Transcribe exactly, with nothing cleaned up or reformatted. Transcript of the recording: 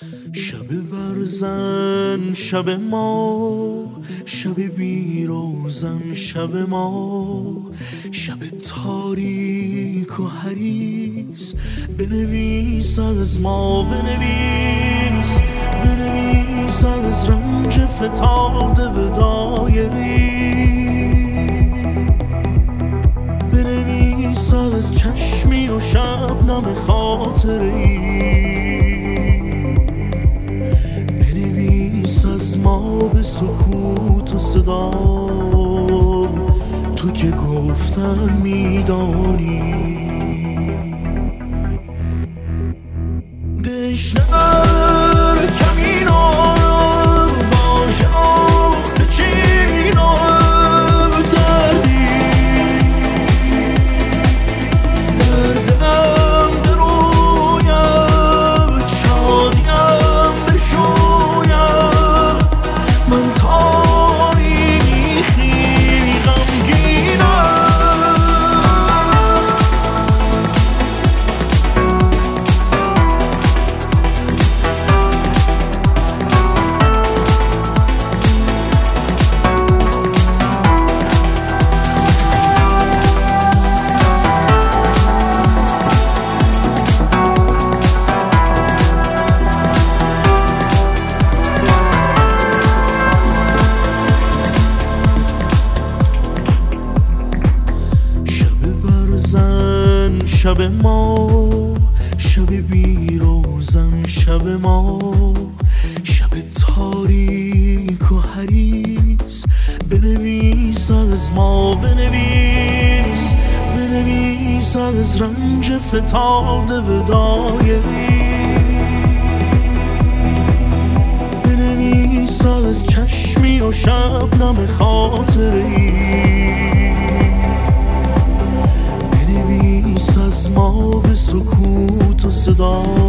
شب برزن شب ما، شب بیروزن شب ما، شب تاریک و حریص. بنویس از ما، بنویس بنویس از رنج فتاده به دایری، بنویس از چشمی و شبنم خاطری، بنویس از ما به سکوت و صدا، تو که گفتن میدانی. دشنر کمینا واژه آخت چینا دردی، دردم برویم شادیم بشویم، من تاریخی غمگینم. شب ما، شب بیروزن شب ما، شب تاریک و حریص. بنویس از ما، بنویس بنویس از رنج فتاده به دایری، بنویس از چشمی و شبنم خاطری، از ما به سکوت و صدا،